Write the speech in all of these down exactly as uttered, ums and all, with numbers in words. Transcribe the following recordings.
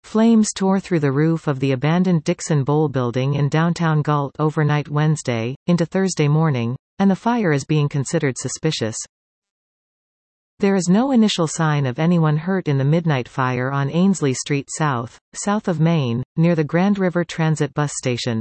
Flames tore through the roof of the abandoned Dixon Bowl building in downtown Galt overnight Wednesday, into Thursday morning, and the fire is being considered suspicious. There is no initial sign of anyone hurt in the midnight fire on Ainsley Street South, south of Main, near the Grand River Transit bus station.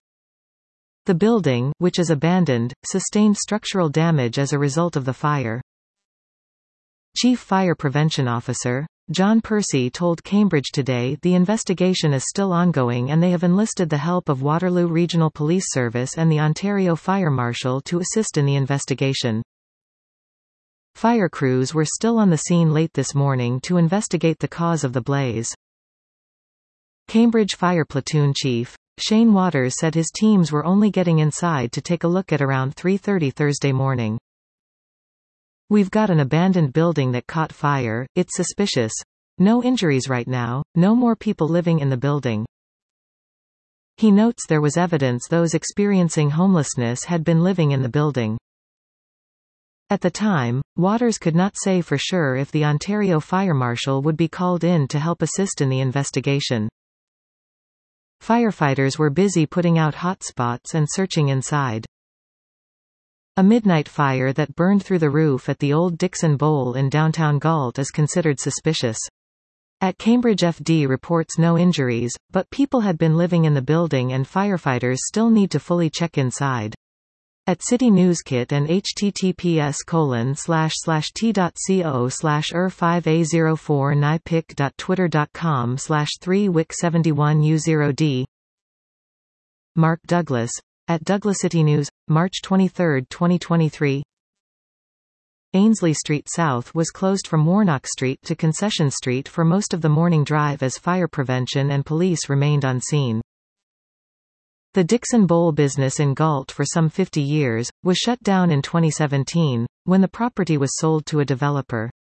The building, which is abandoned, sustained structural damage as a result of the fire. Chief Fire Prevention Officer John Percy told Cambridge Today the investigation is still ongoing and they have enlisted the help of Waterloo Regional Police Service and the Ontario Fire Marshal to assist in the investigation. Fire crews were still on the scene late this morning to investigate the cause of the blaze. Cambridge Fire Platoon Chief Shane Waters said his teams were only getting inside to take a look at around three thirty Thursday morning. "We've got an abandoned building that caught fire, it's suspicious. No injuries right now, no more people living in the building." He notes there was evidence those experiencing homelessness had been living in the building. At the time, Waters could not say for sure if the Ontario Fire Marshal would be called in to help assist in the investigation. Firefighters were busy putting out hotspots and searching inside. A midnight fire that burned through the roof at the old Dixon Bowl in downtown Galt is considered suspicious. At Cambridge F D reports no injuries, but people had been living in the building and firefighters still need to fully check inside. At City Newskit and https colon slash slash t.co slash er five a zero four nipic.twitter.com slash three wic seventy-one u zero d. Mark Douglas. At Douglas City News, March twenty-third, twenty twenty-three. Ainsley Street South was closed from Warnock Street to Concession Street for most of the morning drive as fire prevention and police remained on scene. The Dixon Bowl business in Galt for some fifty years, was shut down in twenty seventeen, when the property was sold to a developer.